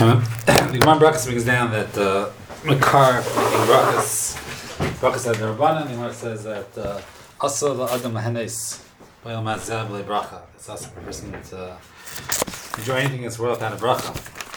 The Gemara Brachas brings down that Makar making Brachas at the Rabbanan. The Gemara says that also the Adam Lahenes Bayal Mazab Le Bracha. It's also for a person to enjoy anything that's worth out of Bracha.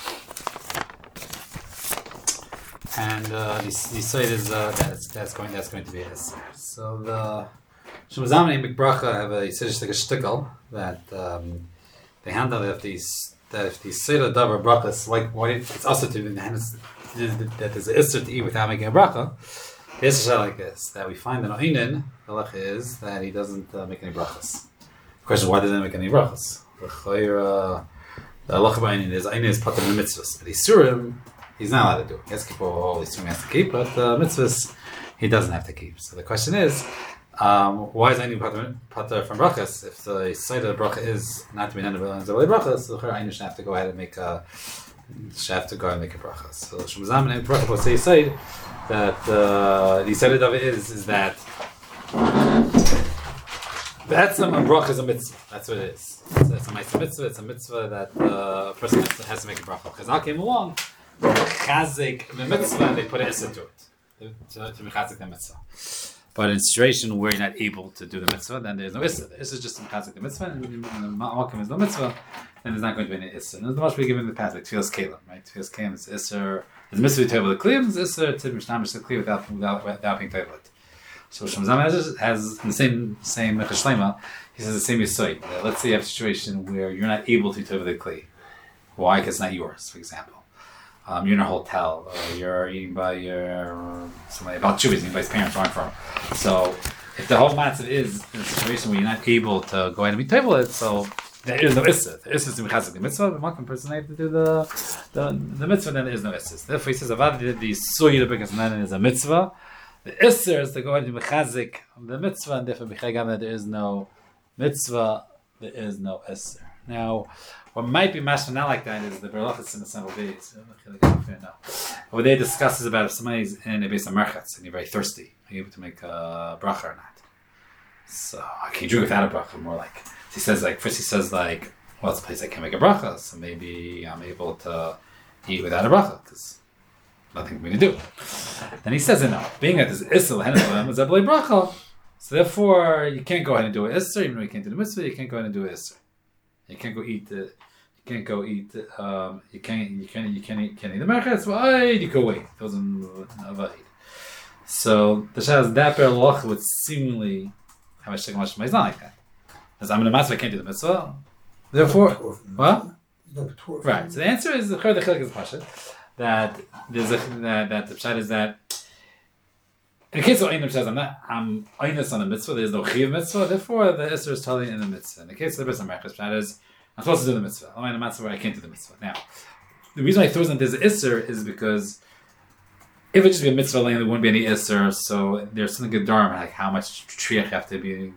And he cited that's going to be his. So the Shemazamani and Bracha have a shtickle that they handle that if these Seder Davar Brachas, like what it's also to in the hands that there's an Isser to eat without making a Bracha. The Isser like this, that we find in Oinen, the halacha is that he doesn't make any Brachas. The question is, why doesn't he make any Brachas? The halacha by Oinen is part of the mitzvahs, but Isurim, he's not allowed to do it. He has to keep all Isurim he has to keep, but mitzvahs he doesn't have to keep. So the question is, why is any pater from brachas? If the side of the bracha is not to be done in the brachas, so the should have to go ahead and make a bracha. So Shemazam and bracha will say that the side of it is that that's a bracha is a mitzvah. That's what it is. It's a mitzvah. It's a mitzvah that a person has to make a bracha. Chazal came along, chazik the mitzvah, and they put an issa to it to mechazik the mitzvah. But in a situation where you're not able to do the mitzvah, then there's no issa. The issa is just in the mitzvah, and the malkim is no mitzvah, then there's not going to be any issa. And there's much we give in the past, like tefillas kelim, right? Tefillas kelim is issa. It's mitzvah to table the kliyim, it's issa to mishnamish the kliyim without being table it. So Shemazam has in the same Mechas Shlema, he says the same yisoid. Let's say you have a situation where you're not able to table the kliyim. Why? Because it's not yours, for example. You're in a hotel, or you're eating by somebody about Chubis, eating by his parents, or from. So, if the whole matzah is in a situation where you're not able to go ahead and be table it, so there is no issa. The issa is to be chazik the mitzvah. The one person have to do the mitzvah, then there is no issa. Therefore, he says avad the suya because then is a mitzvah. The issa is to go ahead and be chazik the mitzvah, and therefore b'chagam that there is no mitzvah, there is no issa. Now, what might be mashma not like that is the berachas in the simple days. What they discuss is about if somebody's in a base of merchatz and you're very thirsty, are you able to make a bracha or not? So can you drink without a bracha? More like he says, first he says well, it's a place I can make a bracha, so maybe I'm able to eat without a bracha because nothing for me to do. Then he says, no, being that there's issa l'henem is a bracha, so therefore you can't go ahead and do it issa, even though you can't do the mitzvah, you can't go ahead and do it issa. You can't go eat the. You can't go eat. You can't eat the merchatz. Why? You go wait. It doesn't avoid. So the shas that berloch would seemingly have a shekamash. It's not like that. Because I'm in a matzah, I can't do the mitzvah. Therefore, what? Right. So the answer is the chilek is pashat that there's that the pshat is that. In the case of Einim says, I'm Einis on the mitzvah, there's no Chiv mitzvah, therefore the Isser is totally in the mitzvah. In the case of the Bris HaMerchas, that is, I'm supposed to do the mitzvah. I'm in a mitzvah where I can't do the mitzvah. Now, the reason why he throws in there's an Isser is because if it just be a mitzvah lane, there wouldn't be any Isser, so there's something good dharma, like how much triach have to be,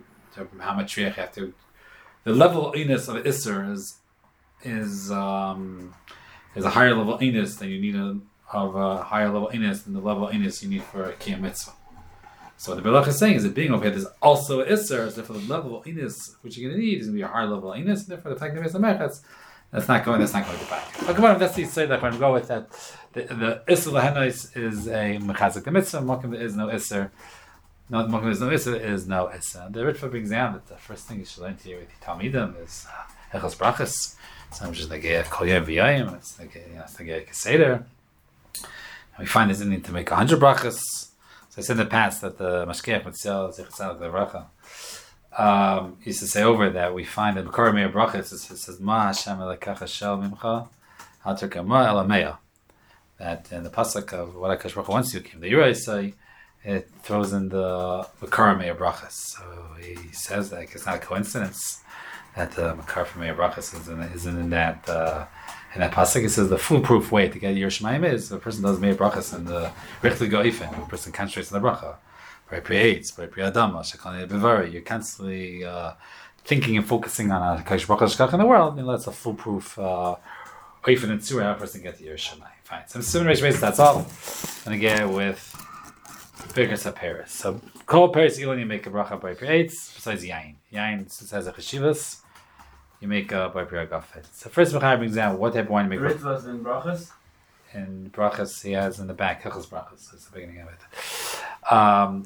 the level of Einis of an Isser is a higher level of Einis than you need of a higher level Einis than the level of Einis you need for a Kiyam mitzvah. So what the Berlach is saying is that being over here, there's also an Isser, so therefore the level of Inus which you're going to need is going to be a higher level of Inus, and therefore the fact that there's a Merchatz, that's not going to back. Okay, well, that's the say that when we go with that, the Isser Lahenois is a Mechazik the Mitzvah, Mokim there is no Isser, Mokim there is no Isser, is no Isser. The Ritva brings down that the first thing you should learn here with the Talmidim is Echos Brachas, so which is the Geir Kol Yom V'Yayim, it's the Geir Keseder. We find there's a need to make 100 Brachas. I said in the past that the Mashkiach Mitzvah Zechazal Bracha used to say over that we find that B'Korah Meir Brachas it says Ma Hashem Elokach Shel Mimcha Al Terkama Elameya, that in the pasuk of what Hakadosh Baruch Hu wants you came the Yirei say it throws in the B'Korah Meir Brachas. So he says that it's not a coincidence that the B'Korah Meir Brachas isn't in that. In that pasuk, it says the foolproof way to get your Shemaim is a person does Meir Brachas and the Richtli Goifen, a person concentrates on the bracha. By Pri-Eitz, by Pri-Adama, Shekani Bevari, you're constantly thinking and focusing on a Hakadosh Baruch Hu Shkach in the world, and that's a foolproof Oifen and Tzura, how a person get to your Shemaim. Fine. So, seven race, that's all. I'm going to get with Birkas HaPeres. So, Kol Peres Elon, you make a bracha by Pri-Eitz, besides Yain. Yain says a Cheshivas. you make a by Piragafen. So first Mechaber brings down what type of wine you make. Ritvas in brachas. And brachas he has in the back. Hilchos brachas. That's the beginning of it.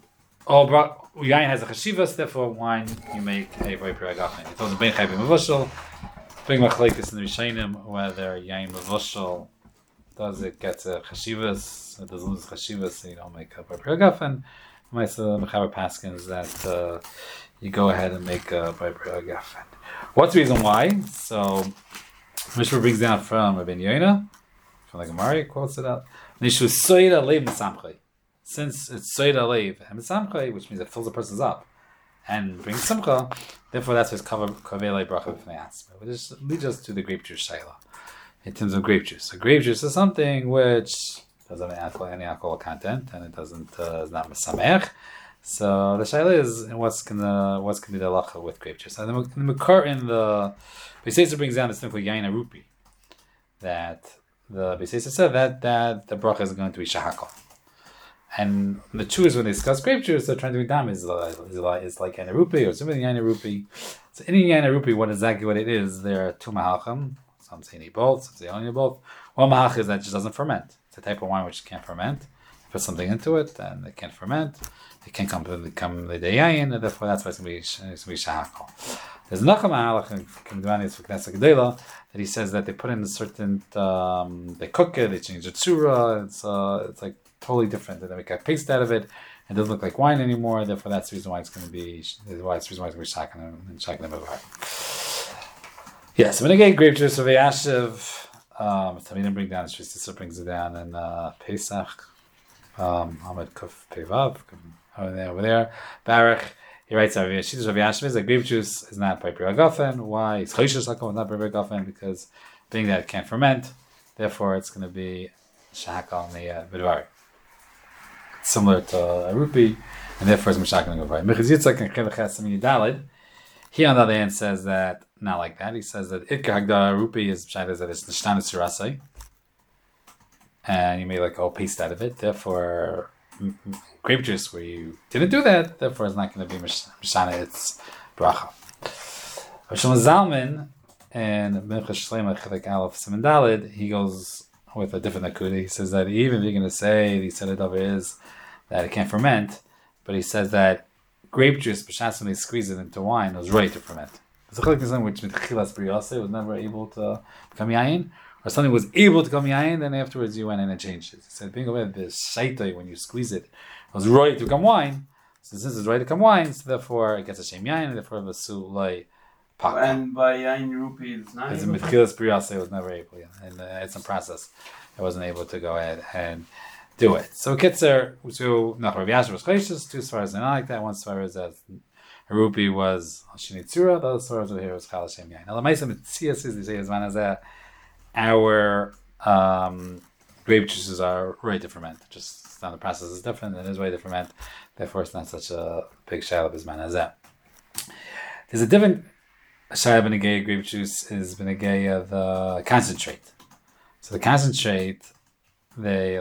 Yain has a chashivas, therefore wine you make a by Piragafen. It tells Ben Chayim Mevushal. Big machlekes in the Rishonim whether yain mevushal does it get a chashivas, it doesn't lose chashivas, so you don't make a by Piragafen. My Mechaber paskins that you go ahead and make a by Piragafen. What's the reason why? So Mishra brings down from Rabbi Yoina, from the Gemara, quotes it out. Nishu soida leiv mesamchay. Since it's soida leiv and mesamchay, which means it fills the person's up and brings simcha, therefore that's his kavelei bracha b'fnei. Which leads us to the grape juice shayla. In terms of grape juice, so grape juice is something which doesn't have any alcohol content and it doesn't is not mesamech. So the shayla is what's gonna be the halacha with grape juice. And the Makar in the Beisesa brings down the simple yain arupi that the Beisesa said that the bracha is going to be shahakal. And the Jews, when they discuss grape juice, they're trying to be dam is like yain arupi or something yain arupi. So in yain arupi, what exactly what it is? There are two mahalchim. Some say you need both, some say you only need both. One mahalch is that it just doesn't ferment. It's a type of wine which can't ferment. Put something into it, and it can't ferment. It can't come the yayin, and therefore that's why it's going to be shahakal. There's another mahalach in Kemduvani for Knesset Gedela that he says that they put in a certain, they cook it, they change the tzura. It's like totally different. They make a paste out of it. It doesn't look like wine anymore. Therefore, that's the reason why it's going to be. Shakan and Shakan. Yes, I'm going to get grape juice of Yashiv. So we didn't bring down. Sister brings it down in Pesach. Ahmed Kuf Pevav over there. Baruch. He writes over here. Shittus of Yashiv is that grape juice is not by Piragafen. Why? It's Choshes Hakom, not by Piragafen, because being that it can't ferment, therefore it's going to be Shahakal in the Midvari. Similar to Arupi, and therefore it's Meshach in the Midvari. Mechaz Yitzhak and Chilach Hasim Yidalid. He on the other hand says that not like that. He says that Itka Hagdar Arupi is that it's Nishtan Surasai, and you made like a whole paste out of it. Therefore, grape juice where you didn't do that, therefore it's not going to be Mishana, it's Bracha. Shlomo Zalman and Minchas Shlema Chilek Aleph Siman Dalid, he goes with a different nakuda. He says that even if you're going to say the Sedadav is that it can't ferment, but he says that grape juice, b'shas when they squeeze it into wine, was ready to ferment. It's a chilek which mitchilas briyase was never able to become yain, or something was able to become yain, then afterwards you went in and changed it. He said, being aware of the shaitoi, when you squeeze it, was ready to become wine. So since it's ready to become wine, so therefore it gets a shem yain, and therefore the su loy pak. And by yain rupi, it's not. Because mitchilas briyase was never able, and it's a process. It wasn't able to go ahead and do it. So Kitzer, so Rav Yashiv was chayshes, two svaras are not like that. One svar is that Harupi was Shinitzura, the other svar over here was Chal Hashem Yain. Now the Maisa Mitzias is, they say, as our grape juices are ready to ferment. Just now the process is different and it is ready to ferment. Therefore it's not such a big shalab as manazeh. There's a different shalab benegay grape juice is benegay of the concentrate. So the concentrate, they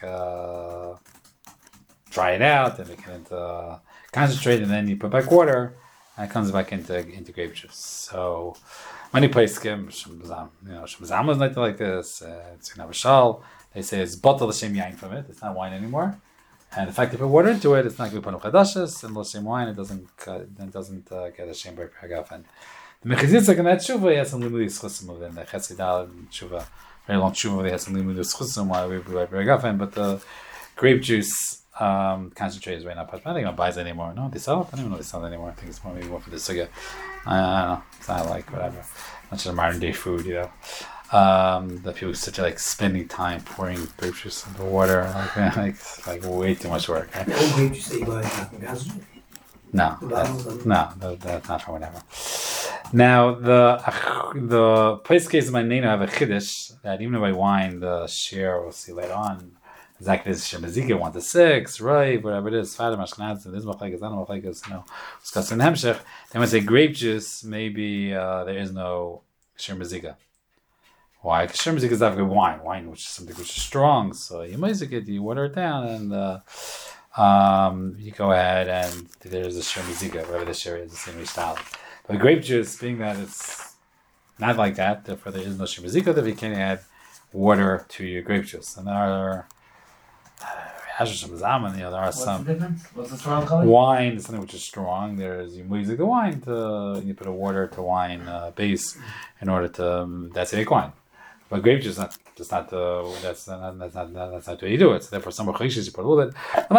dry it out and make it into concentrate, and then you put back water, and it comes back into grape juice. So many places, Shemazam was not like this. It's Navashal. They say it's bottle l'shem yain from it. It's not wine anymore. And the fact that you put water into it, it's not going to be panu chadashes and l'shem wine. It doesn't get a shem by Piragafen. And the Mechizitzak in that tshuva, he has some limud yischusim within the Chetzidal and tshuva. Very long tshuva, they had some limud yischusim while we were by Piragafen, but the grape juice concentrate is right now. I don't think anyone buys it anymore. No, they sell it? I don't even know if they sell it anymore. I think it's maybe more for the sugya. I don't know. It's not like whatever. Much of modern day food, the people such like spending time pouring grape juice into water, like way too much work. Right? The old grape juice that you buy is not from concentrate. No, that's not from whatever. Now the place case of my name have a chiddush that even if I wine the share we'll see later on. Exactly, this Shemazika 1 to 6, right? Whatever it is, Fader Mashkanaz, this Machlekes, that Machlekes, discuss in Hemshech. Then when I say grape juice, maybe there is no Shemazika. Why? Because Shemazika is not good wine, which is something which is strong. So you might get you water it down, and you go ahead and there's a Shemazika, whatever the share is, the same style. But grape juice, being that it's not like that. Therefore, there is no shemazika. Therefore, you can't add water to your grape juice. And there are there are What's some the difference? What's the strong color? wine, something which is strong. There's you music the wine to you put a water to wine base in order to that's a wine. But grape juice that's not the way you do it. So therefore, some you put a little bit.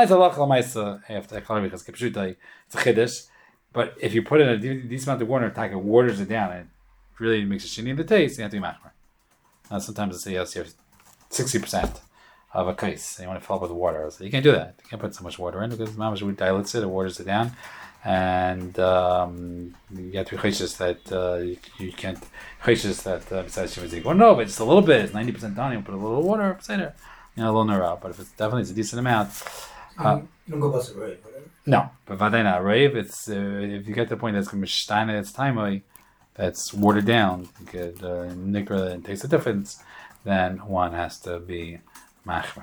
It's a chiddush. But if you put in a decent amount of water, it waters it down, and it really makes a shini in the taste. You have to be machmer. Now sometimes it's yes, you have 60% of a case, and you want to fill up with water. So you can't do that. You can't put so much water in because mamash would dilutes it, it waters it down, and you have to be chayshish that you can't chayshish that besides shimazik. Well, no, but just a little bit. It's 90% done. You put a little water, a little nara. But if it's definitely it's a decent amount. You don't go bust it right, whatever. No, but vadena rave. It's if you get to the point that's mishtaina, it's timely, that's watered down. You get nikra and takes a difference. Then one has to be machmer.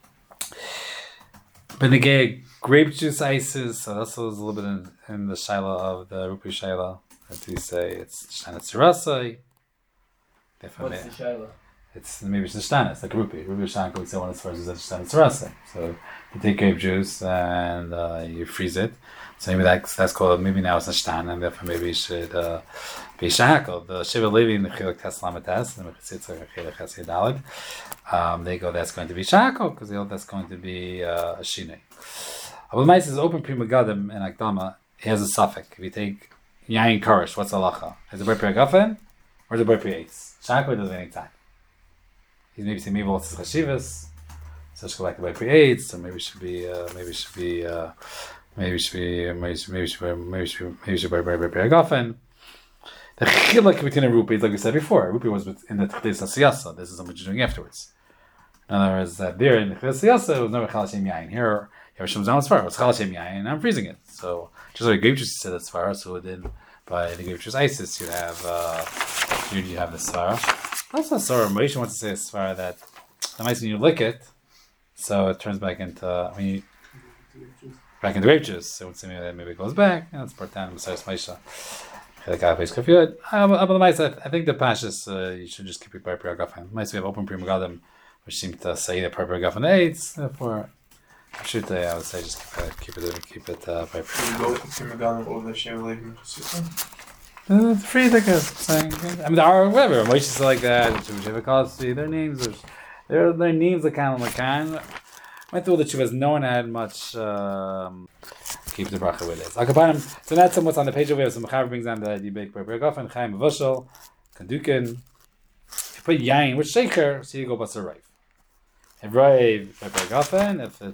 But the grape juice ices. So that's a little bit in the shaila of the rupi shaila. That we say it's shtana tzirasai. What's the shaila? It's maybe it's nishtana. It's like rupi. Rupi shanko we say one as far as shtana tzirasai. So you take grape juice and you freeze it. So maybe that's called, maybe now it's Nashtan, and therefore maybe you should be Shahakal. The Shiva Levi in the Chiluk Tes Lamates, and the Mechitzitza Chiluk Tes Yedalad, they go, that's going to be Shahakal, because they go, that's going to be a Shinei. Abul Mais is open Pri Megadim in Akdama, he has a suffix. If you take Yain Karish, what's halacha? Is it Bar Pri Agafen, or is it Bar Pri Eitz? Shahakal doesn't any time. He's maybe saying, maybe it's Chashivas, so it's like by Pri Eitz, or maybe it should be Agafen. The chilek between a rupi, like we said before, a rupi was in the Tchlis HaSiyasa. This is what you're doing afterwards. In other words, that there in the Tchlis HaSiyasa, it was never Chal Hashem Yain. Here, you have Shem Zam Asfar, it was Chal Hashem Yain, and I'm freezing it. So, just like grape juice said Asfar, so then by the grape juice ISIS, you have the Asfar. Also, Asfar, Moshe wants to say Asfar that the mice when you lick it, so it turns back into, back into grape juice. So, maybe it goes back, and it's part time, besides Maisha. I think the pashas you should just keep it by Pri Agafen. Might we have open Pri Megadim, which seem to say that Pri Agafen aids. Therefore, I would say just keep it by Pri Agafen. Go Pri Megadim over the Shiva Levi Mechitzitza. It's free, like I was saying. I mean, there are whatever Moshe like that. Their names are their names are kind of like kind. Went through the Chuvas. No one had much. Keep the bracha with it. So that's what's on the page over here. So Mechaber brings down the debate by Bergofen, Chaim Vushel, Kandukin. If you put Yain with Sheikher, so you go Basar Raiv. If Raiv by Bergofen, if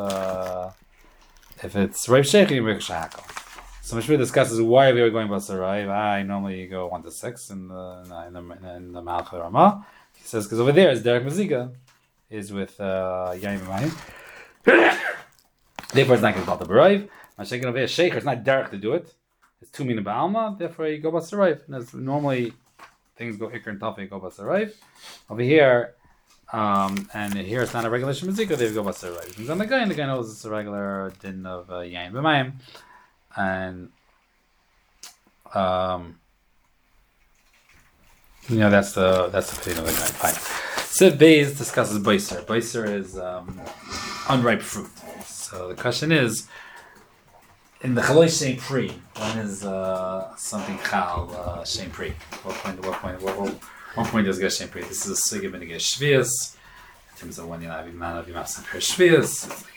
it's Raiv Sheikher, you make a Shahakal. So Mishmir discusses why we are going Basar Raiv. Normally you go 1 to 6 in the Malach Ramah. He says because over there is Derek Maziga is with Yain B'Mayim. Therefore, it's not going to call the Baraiv. I'm shaking over here. Sheikher, it's not derech to do it. It's 2 mina ba'alma. Therefore, you go basarayv. And as normally things go ikr and tafa, you go basarayv. Over here, and here it's not a regular shemazika. They go basarayv. Things on the guy knows it's a regular din of yain b'mayim, and that's the opinion of the guy. Fine. Siv Beis discusses boiser. Boiser is unripe fruit. So the question is, in the Chaloi Shem Pri, when is something Chal Shem Pri? What point does it get Shem Pri? This is a Sigim and it gets Shvias. In terms of when you have Iman of Yimaf Sampir Shvias.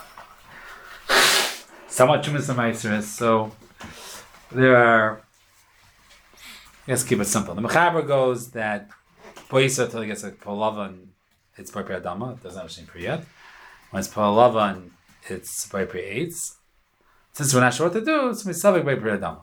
Somewhat Chumas and Maestras. So there are, let's keep it simple. The Mechaber goes that Boisa until he gets a Polavan, it's Bar Pri Adama, it doesn't have Shem Pri yet. When it's Polavan, it's by Pri Eitz. Since we're not sure what to do, it's Misavik by Pri Adama.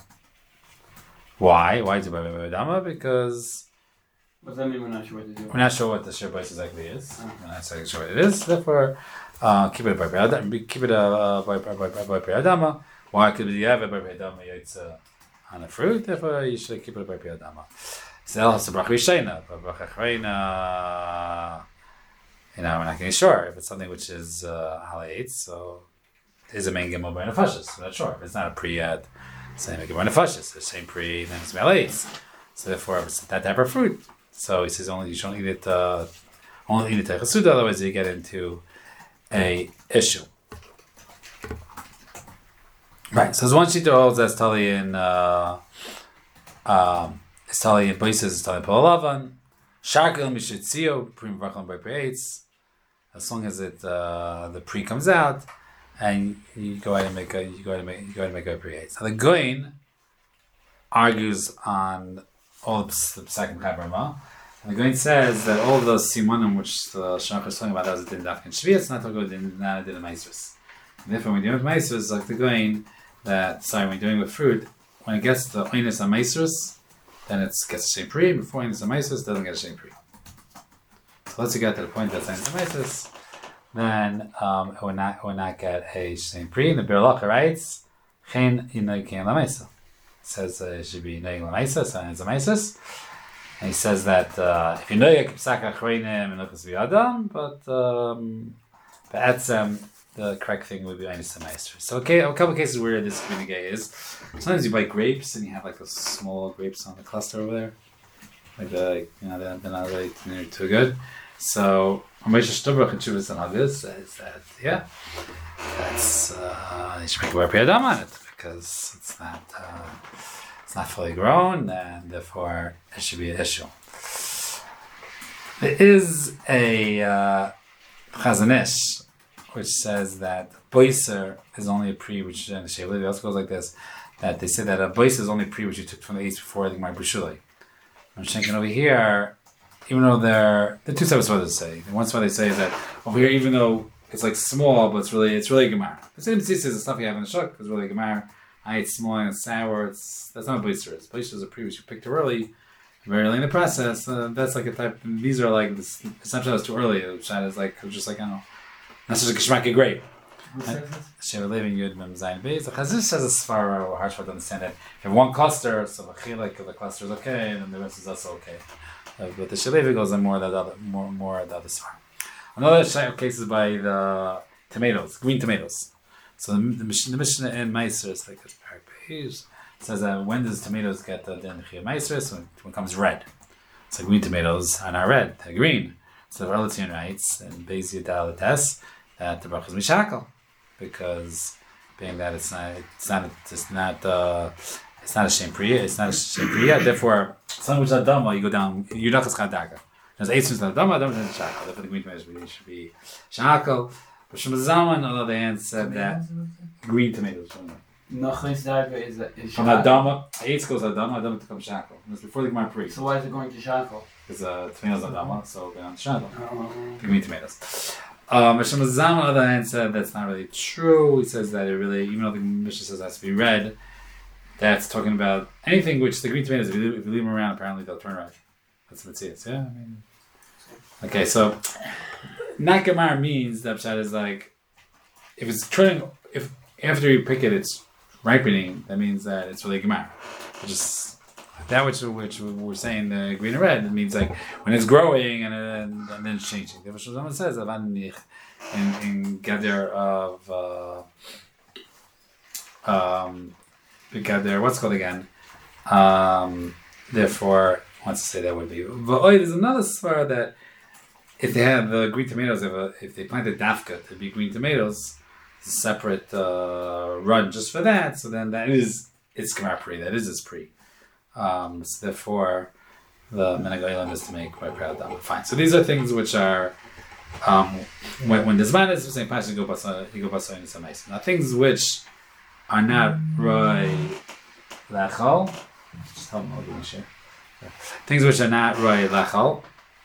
Why? Why is it by Pri Adama? Because what does that mean we're not sure what to do? We're not sure what the Shir Bais exactly is. We're not exactly sure what it is. Therefore, keep it by Pri Adama. Keep it by Pri Adama. Why? Because you have it by Pri Adama, it's on a fruit. Therefore, you should keep it by Pri Adama. So that's a bracha Rishayna. Bracha Achrayna. We're not getting sure if it's something which is halait, so is a main gimel by nefashis. We're not sure. If it's not a pre yet, same gimel by nefashis. The same pre, then it's halait. So therefore, it's that type of fruit. So he says only you shouldn't eat it. Only eat it Teichasuda, otherwise you get into a issue. Right. So there's one sheet that holds that's tali in it's tali in places. It's tali in Polavan. Shakel mishitzio prim vachon by creates. As long as it the pre comes out, and you go ahead and make a creates. Now the Goin argues on all the second Chabrama. And the Goin says that all those simanim which the Shach is talking about, that was a din dafkin shvi, it's not talking about not a din of maestros. And therefore, when you're doing with maestros, like the Goin, when you're doing with fruit, when it gets the oinus on maestros, then it gets a shem pri. Before oinus on maestros, it doesn't get a shem pri. So let's get to the point that's oinus on maestros, then it will not get a shem pri. And the Bir Lacha writes, chen inoy kein la maestros. Says it should be noying l'maisas and l'maisas, and he says that if you know you keep psak achreinim and look adam, but the correct thing would be einis l'maisas. So okay, a couple of cases where this communique is sometimes you buy grapes and you have like those small grapes on the cluster over there, like they're not really too good. So Moshe Shtubrach and Shuvas and Hagus says that that's you should make a bar adam on it, because it's not fully grown, and therefore it should be an issue. There is a Chazon Ish which says that boiser is only a pre, which in the Sheilevi also goes like this, that they say that a boiser is only a pre which you took from the east before the Gemara B'Shulei. I'm thinking over here, even though the two types of what they say. One spot they say is that over here, even though it's like small, but it's really a Gemara. The same says the stuff you have in the shuk is really a Gemara. It's small and it's sour. That's not what boister is. Boister is a pre which you picked early, very early in the process. That's like a type. These are like this. Assumption that was too early. That is like just like I don't know. That's just a kishmaki grape. Sheva living Yud Mem Zayin Beis. The Chazon says a svara or hard to understand that if you have one cluster, so the chilek of the cluster is okay, and then the rest is also okay. But the Shelevi goes on more the other svara. Another case is by the tomatoes, green tomatoes. So the Mishnah in Meiser is like this page says that when does tomatoes get the Chiyuv Meiser? When it comes red. So green tomatoes are not red; they're green. So the Relative writes in Beis Yudal Tes that the bracha is mishakel, because being that it's not a shem priya, therefore something which is adama, you go down. You're not chadaga. There's eight things that adama is shakel. Therefore the green tomatoes should be shakel. But Shmuel Zalman, on the other hand, said that green tomatoes. Nachlis daga is from adama. Eight goes adama to come shakel. It's before the Gemara pri. So why is it going to shakel? Because tomatoes adama, so they're on shakel. The green tomatoes. Shmuel Zalman, on the other hand, said that's not really true. He says that it really, even though the Mishnah says it has to be red, that's talking about anything which the green tomatoes, if you leave them around, apparently they'll turn red. That's what it is. Yeah. Okay, so not Gemara means that Pshat is like if after you pick it, it's ripening. That means that it's really Gemara. Just that which we're saying the green and red. It means like when it's growing and then it's changing. The Shulchan says in Gader of Gader, what's it called again? Therefore, wants to say that would be. But there's another svar that if they have green tomatoes, if they planted dafka to be green tomatoes, it's a separate run just for that. So then it's Gemara pri. That is its pri. So therefore, the Menagaylam is to make quite proud of. Fine. So these are things which are when the zman is the same passion, you go basa in some nice. Now things which are not roy lachal. Just help me with share. Things which are not roy lachal.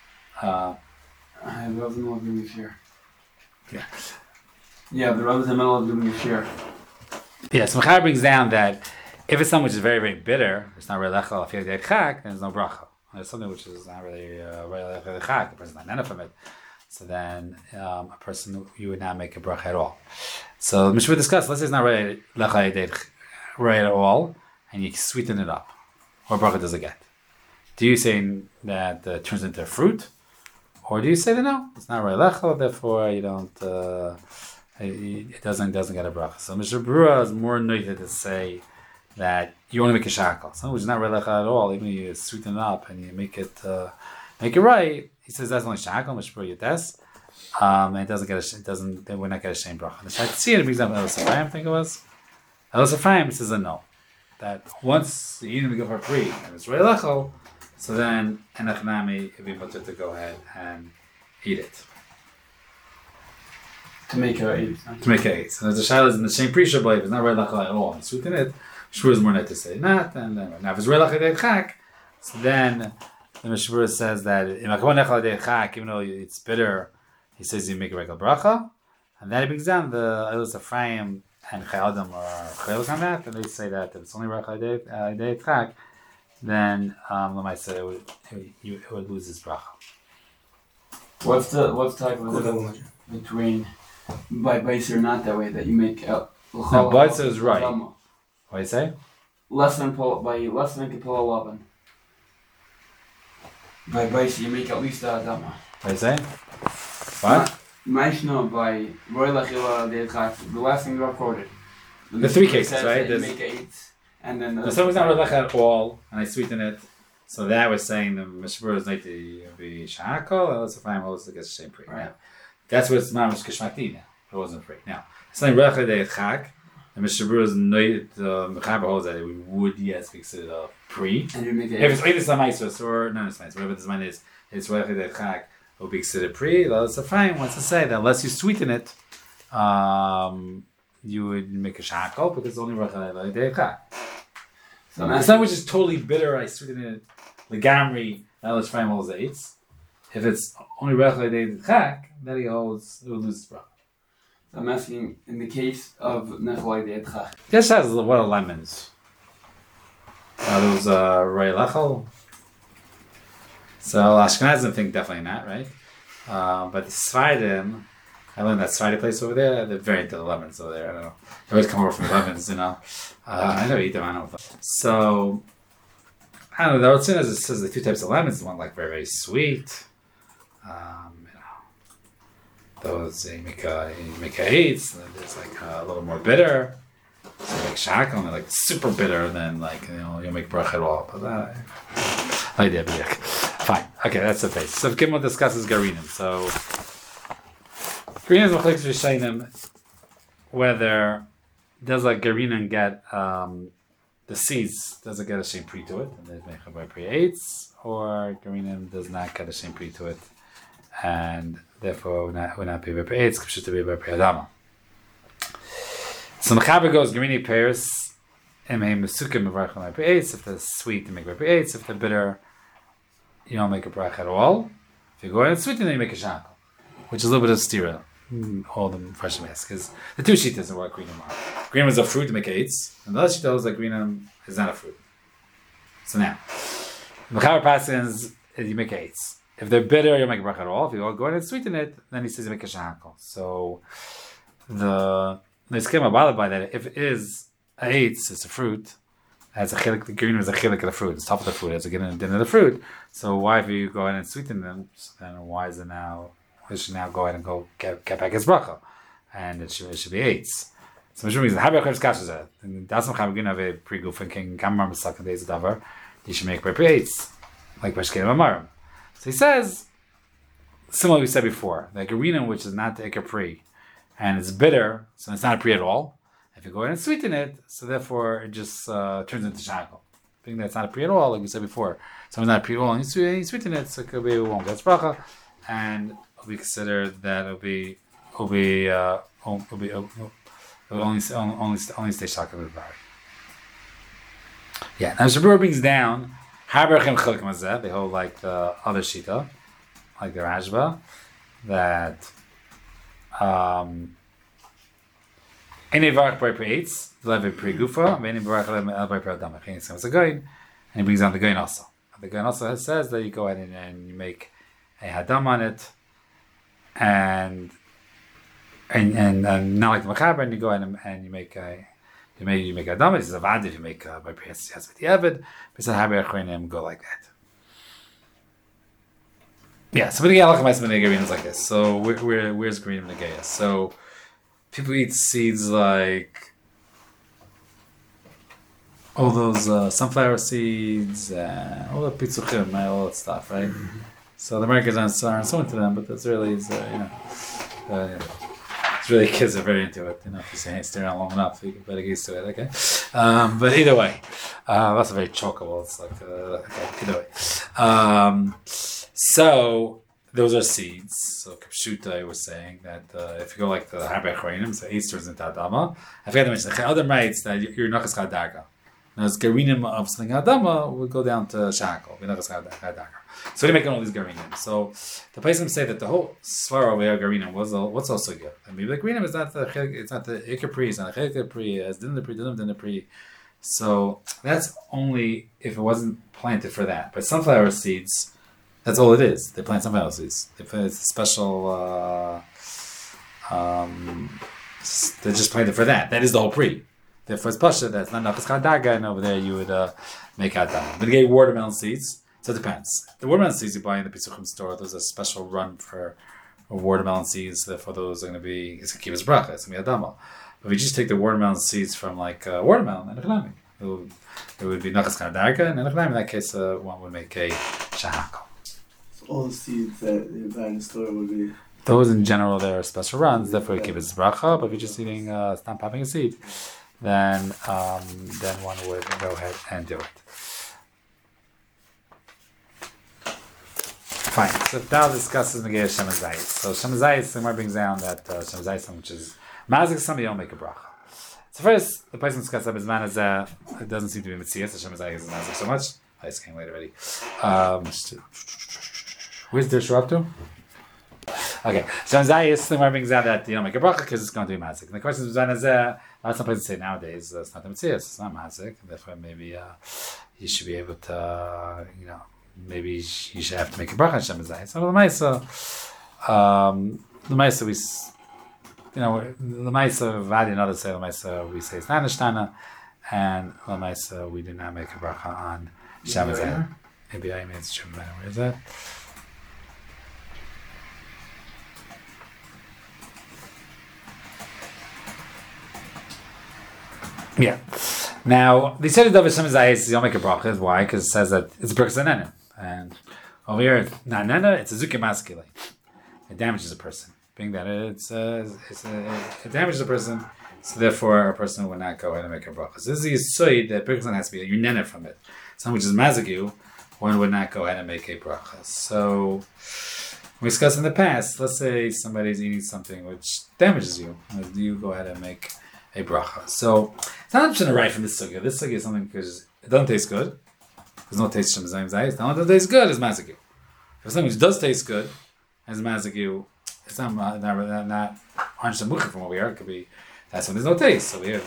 I love the middle of doing a share. Yeah. Yeah, the rub is in the middle of doing a share. Yeah, so Mechar brings down that if it's something which is very, very bitter, it's not really lechal. If you have chak, then there's no bracha. There's something which is not really chak, the person's not nana from it. So then a person, you would not make a bracha at all. So Mishnah discussed, let's say it's not really lechal right at all, and you sweeten it up. What bracha does it get? Do you say that it turns into fruit? Or do you say that no, it's not really lechal, therefore you don't, it doesn't get a bracha. So Mishnah Berurah is more noted to say that you only make a shackle. Something which is not relacha at all, even you sweeten it up and you make it right. He says that's only shackle, mishpur yates. And it doesn't get they would not get a shame bracha. The Shatzir brings up Elos Ephraim, I think it was. Elos Ephraim says a no. That once you eat it for free and it's relachal, so then enachnami it'd be mutter to go ahead and eat it. To make a eight. To make a eight. So the shaila is in the same pre-shab, if it's not relachal at all, and sweeten it, Shvur is more net to say not, and then now if it's relachal de chak, so then the Mishvur says that even though it's bitter, he says you make a regular bracha, and then he brings down the Elos Ephraim and Chayadam or Chayel on that, and they say that if it's only bracha de chak, then Lamaisa it would lose his bracha. What's the type of difference between by base or not that way that you make out? No, Baitzer is right. What do you say? Less than Kapila Laban. By base you make at least a Adama. What do you say? What? Maishno by Roy Lachila the last thing you quoted. The three cases, right? You make eight, and then the someone's not relach at all, and I sweeten it. So that was saying the Mishvur is like to be shakol, and let's find what was gets shame free. Right. That's what's mamash kishmati now. It wasn't free. Now it's like relach de chak. The Mishvur is the mechaber holds that we would yes fix it up pre. And you make it. If it's either samaisus or non samaisus, whatever this one is, it's relach de chak. Will be considered pre. That's a fine. Wants to say that unless you sweeten it, you would make a shakol because it's only relach de chak. So it's not which is totally bitter. I sweeten it. Legamri, now let's find all the eights. If it's only relach de chak, then he holds, it will lose his bracha. So I'm asking, in the case of nechalai de chak. This has a lot of lemons. There was Ray Lechel. So Ashkenazim think definitely not, right? But the Sfaidim, I learned that Sfaidi place over there, they're very into the lemons over there. I don't know. They always come over from the lemons, you know. I never eat them, I don't know. So, I don't know, the Rotzin says the two types of lemons, the one like very, very sweet. Those you make a eights, and then there's like a little more bitter. So like shakal, and like super bitter, and then like you'll make bracha at all. But idea, fine. Okay, that's the base. So Gimel discusses garinim. So garinim is machlekes rishonim whether does a garinim get the seeds, does it get a shem pri to it, and they make a by pri eights, or garinim does not get a shem pri to it, and therefore we're not be by pri eights, should be by pri adama. So Mechaber goes garini pairs, emheim mesukim mevarchim by pri eights. If they're sweet, you make by pri eights. If they're bitter, you don't make a bracha at all. If you go in and sweeten, then you make a shackle, which is a little bit of stira. All the fresh mess, because the two shitas are what greenam are. Greenam is a fruit to make eights, and the other shita is that greenam is not a fruit. So now, the Mechaber passes you make eights. If they're bitter, you make a bracha at all. If you go in and sweeten it, then he says you make a shackle. So the schema bothered by that. If it is eights, it's a fruit. As a chilik, the green is a chilik of the fruit. It's top of the fruit. It's a din of the fruit. So why, if you go ahead and sweeten them, then why is it now? It should now go ahead and go get back his bracha, and it should be eights. So Mishum means how about kasha that? And that's not how we're gonna have a pre-goof and king kamar misak days davar. You should make pre eights, like bashkeim amarim. So he says, similar we said before, the garina which is not the ikar pre, and it's bitter, so it's not a pre at all. If you go ahead and sweeten it, so therefore it just turns into shackle. Being that it's not a pre at all, like we said before, so it's not a pre at all, and you sweeten it, so it could be it won't get bracha, and it'll be considered that it'll only stay shackle with bar. Yeah. Now Shabur brings down Haberchem Chilik Mazeh. They hold like the other shita, like the Rashba, that. Any varach by pre-eights, leve pre-gufa, any varach by pre-adama. It's a gain, and he brings down the gain also. The gain also says that you go ahead and you make a hadam on it, and not like the mechaber, and you go ahead and you make a hadam. This is a vad if you make by pre-eights with the avid. But so haber achronim go like that. Yeah. So the halakha ma'aseh is like this. So where's green negayah? So people eat seeds like all those sunflower seeds, all the pitzuchim, all that stuff, right? So the Americans aren't so into them, but that's really, it's really kids are very into it. If you stay around long enough, you can better get used to it. Okay, but either way, that's very chockable. It's like either way. So those are seeds. So Kapshuta was saying that if you go like the Harbe Chreinim, so Easter is into Adama. I forgot to mention the other writes that you're Nachas Chadaga. Now, as Garinim of something Adama would go down to Shakal. So they're making all these Garinim. So the Paisim say that the whole Svara way of Garinim was what's also good. I mean, the Garinim is not the Ikapri, it's not the Chikapri, as Din the Pri. So that's only if it wasn't planted for that. But sunflower seeds, that's all it is. They plant sunflower seeds. If it's a special, they're just planted for that. That is the whole Pri. Therefore, it's Pasha, that's not Nachas Chadaga, and over there you would make Adam. But you get watermelon seeds, so it depends. The watermelon seeds you buy in the Pitzuchim store, there's a special run for watermelon seeds, therefore those are going to be, it's going to keep us bracha, it's going to be Adama. But if you just take the watermelon seeds from like watermelon, it would be Nachas Chadaga, and in that case, one would make a Shahakal. So all the seeds that you buy in the store would be... Those in general, they're special runs, therefore you keep it bracha, but if you're just eating, stop popping a seed, then one would go ahead and do it. Fine. So now discusses Megillah Shem Zayis. So Shem Zayis, the Gemara brings down that Shem Zayis, which is Mazik, somebody don't make a bracha. So first, the person discusses up his man is it doesn't seem to be Mitzvah. So Shem Zayis is Mazik so much. I just came late already. Where's the show up to? Okay, Shem Zayis, the Gemara brings down that you don't make a bracha because it's going to be Mazik. And the question is, that's some place to say nowadays it's not the Mitzvah, it's not Mazik. Therefore, maybe you should be able to, maybe you should have to make a bracha on Shem Zayis. So the Maisa the Maisa Vadi and others say the Maisa we say it's not Nishtana, and the Maisa we do not make a bracha on Shem Zayis. Maybe I made Shem Zayis. Where is that? Yeah. Now, the Seder David Shem Zayis, you don't make a bracha. Why? Because it says that it's a bracha zanena. And over here, not nena, it's a zuki maskele. It damages a person. Being that it damages a person, so therefore a person would not go ahead and make a bracha. So this is the yisoid that bracha has to be, you nena from it. Something which is mazagu, one would not go ahead and make a bracha. So, we discussed in the past, let's say somebody's eating something which damages you. Do you go ahead and make a bracha? So it's not option to write from this sugya. This sugya is something because it doesn't taste good. There's no taste Shem Zayis. The only thing that tastes good is mazagu. If something which does taste good as mazagu, it's not 100% from what we are. It could be that's when there's no taste. So we have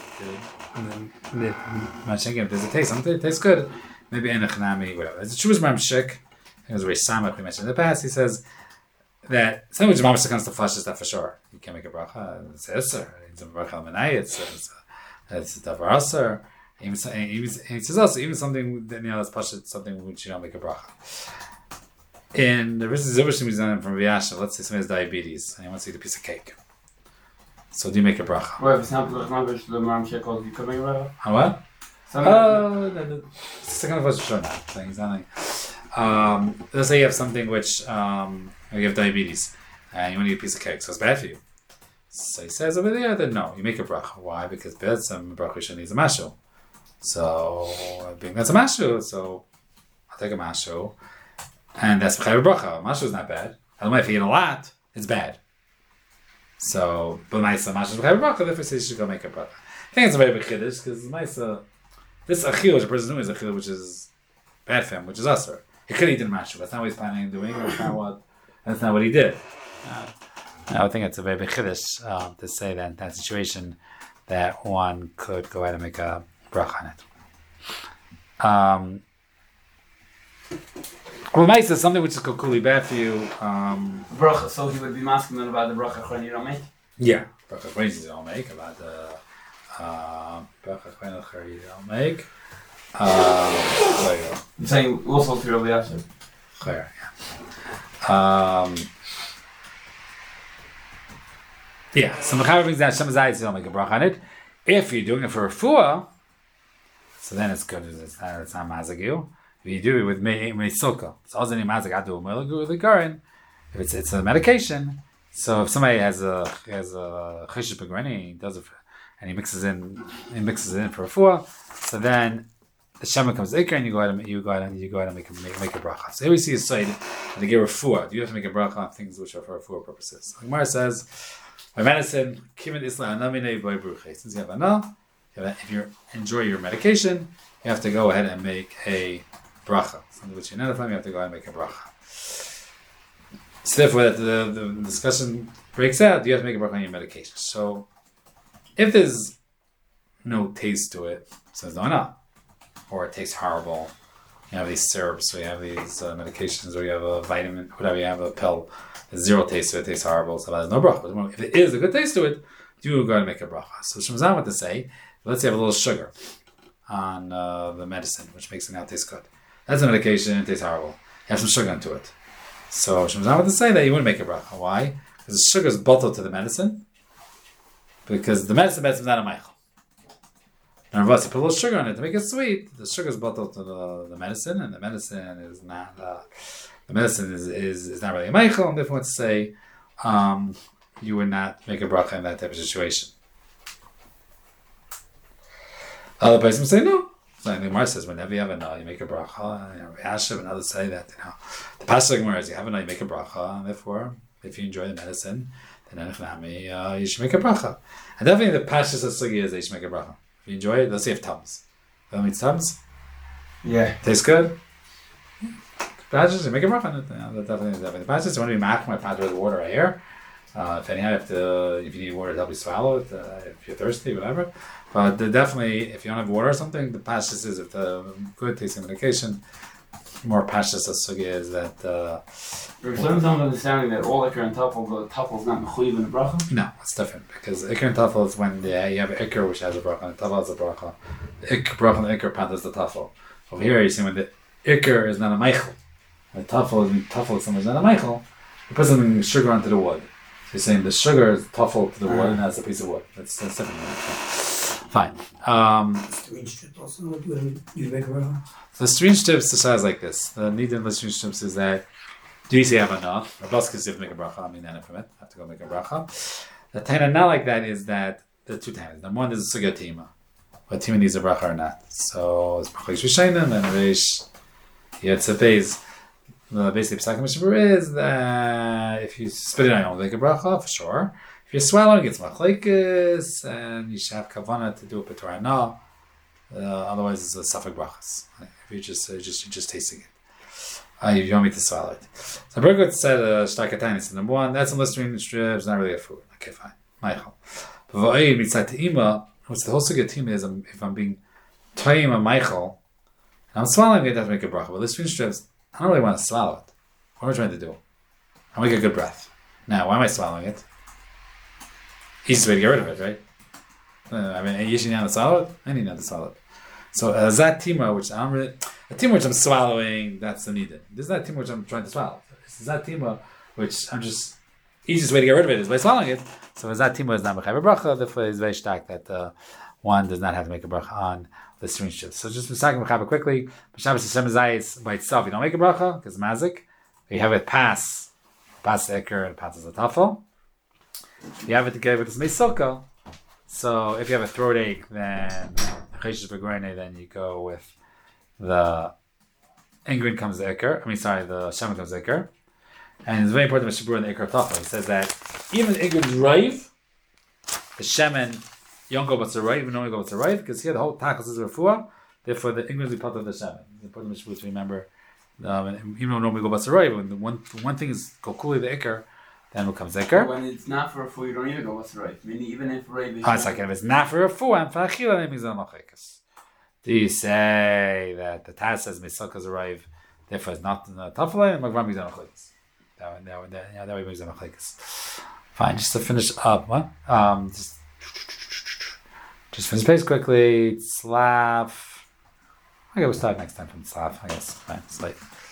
if there's a taste, something that tastes good. Maybe enechnami, whatever. It's a Chumash Mamshik. It was very Samach we mentioned in the past. He says that something which Mamshik comes to flesh is that for sure. You can't make a bracha. It's Esser. It's a bracha al-manai. It's davar aser. He says also even something that that's pashut, something which you don't make a bracha. In the Rishon Zibashim is done from Vyasha. Let's say somebody has diabetes and he wants to eat a piece of cake. So do you make a bracha? Well, if it's not the Maram Shekol, you can make a bracha. On what? The second of us for sure not. Let's say you have something which you have diabetes and you want to eat a piece of cake, so it's bad for you. So he says over there that no, you make a bracha. Why? Because some bracha needs a mashu. So being that's a mashu, so I'll take a mashu, and that's b'chayv bracha. Mashu is not bad. I don't know if you eat a lot, it's bad. So, but ma'isa mashu is b'chayv bracha. Therefore, you should go make a bracha. I think it's a very big chiddush because ma'isa, this achil which a person doing is achil which is bad for him, which is usher. He could eat in mashu. That's not what he's planning on doing. That's not what he did. I think it's a very big chiddush to say that in that situation that one could go ahead and make a bracha on it. Well, Maisa is something which is completely bad for you. Bracha, so he would be masculine about the bracha when you don't make? Yeah, bracha when you don't make, about the bracha when you don't make. I'm saying also through the after. Yeah. So Mechaber brings down Shem Zayis, you don't make a bracha on it. If you're doing it for refuah, so so then it's good. It's not mazagu. If you do it with mesilka, it's also any mazag adu melagu with the garin. If it's a medication. So if somebody has a chesed begreni, does it, and he mixes it in for a four, so then the shaman comes ikar, and you go ahead and make a bracha. So here we see a side and they give refuah. Do you have to make a bracha on things which are for refuah purposes? So Gemara says, by medicine, kimin isla anamine by bruche. Since you have ana, if you enjoy your medication, you have to go ahead and make a bracha. Something which you identify, you have to go ahead and make a bracha. So therefore, the discussion breaks out. Do you have to make a bracha on your medication? So if there's no taste to it, says no, or it tastes horrible. You have these syrups, or you have these medications, or you have a vitamin, whatever, you have a pill. There's zero taste to it, it tastes horrible, so there's no bracha. If it is a good taste to it, you go to make a bracha. So Shemzan went to say, let's say you have a little sugar on the medicine, which makes it now taste good. That's a medication, it tastes horrible. You have some sugar into it. So Shemzan went to say that you wouldn't make a bracha. Why? Because the sugar is bottled to the medicine, because the medicine is not a meichel. And if you put a little sugar on it to make it sweet, the sugar is bottled to the medicine, and the medicine is not is not really a meichel, and therefore to say you would not make a bracha in that type of situation. Other places say no. Like the Gemara says, whenever you have a no, you make a bracha. Hashem and others say that the passage of Gemara is you have a no, you make a bracha, and therefore if you enjoy the medicine, then you should make a bracha. And definitely the passage of sugi is that you should make a bracha. If you enjoy it, let's see if Tums. That means Tums? Yeah. Tastes good? Patches, you make a bracha on it. Definitely. The patches, you want to be mach my patch with water or air. If anyhow, if you need water to help you swallow it, if you're thirsty, whatever. But definitely, if you don't have water or something, the patches is if the good tasting medication. More patches of sugi is that. There's some understanding that all ikar and tafel, the tafel is not mechuyev in the bracha. No, it's different because ikar and tafel is when you have an ikar which has a bracha and tafel has a bracha. The ikar bracha and the ikar pat is the tafel. Over here, you're saying when the ikar is not a meichel, the tafel is something not a meichel. You put some sugar onto the wood. So you're saying the sugar is tafel to the wood and that's a piece of wood. That's different. Fine. Strange strip also. Do you make a bracha? The strange strips decides like this. The need in the strange strips is that do you say have enough? Or plus because you have to make a bracha, I mean from it. Have to go make a bracha. The taina not like that is that the two tainas. Number one is the sugya tima. But tima needs a bracha or not. So it's bracha yishvishainim and reish yetzapez. The basic psakim mishabur is that if you spit it out, you'll make a bracha for sure. If you're swallowing, it's machlekes, and you should have kavanah to do a b'torah no. Otherwise, it's a safek brachas. If you're just tasting it, you want me to swallow it. So Berkut said shtakatani. So number one, that's a listerine strips, not really a food. Okay, fine. Meichel. But v'oid mitzat teima, which the whole sugya teima is if I'm being toyim a meichel, and I'm swallowing it, I have to make a bracha. But listerine strips, I don't really want to swallow it. What am I trying to do? I want to get a good breath. Now, why am I swallowing it? Easiest way to get rid of it, right? I mean, you usually need to swallow it. I need to swallow it. So that tima, which I'm really, a tima which I'm swallowing, that's the needed. This is that tima which I'm trying to swallow. This is that tima which I'm just easiest way to get rid of it is by swallowing it. So that tima is not mechaber bracha. Therefore, it's very stark that one does not have to make a bracha on the string chips. So just talking mechaber quickly. B'Shabbos Hashem Zayis by itself, you don't make a bracha because mazik. You have it pass the eker and passes the tafel. You have it together with this mesilka. So if you have a throat ache, then you go with the ingredient comes the ikar. The shaman comes the ikar. And it's very important with Shabur and the ikar tafel. He says that even the ingredient is rive, the shaman, you don't go what's the rive, even though you go what's the rive, because here the whole tackles is refuah, therefore the ingredient is part of the shaman. It's important to remember, even though normally go what's the rive, when the one thing is kokuli the ikar, then it comes ikar. When it's not for a food, you don't even go what's the right. Meaning even if rive is it's like if it's not for a food and for achila, then it means machlekes. Do you say that the Taz says Mitzvah is arrive, therefore it's not tafel and Magvam is machlekes? That way brings machlekes. Fine, just to finish up, what? Just finish pace quickly. Slav. Okay, we'll start next time from Slav. I guess. Fine, it's late.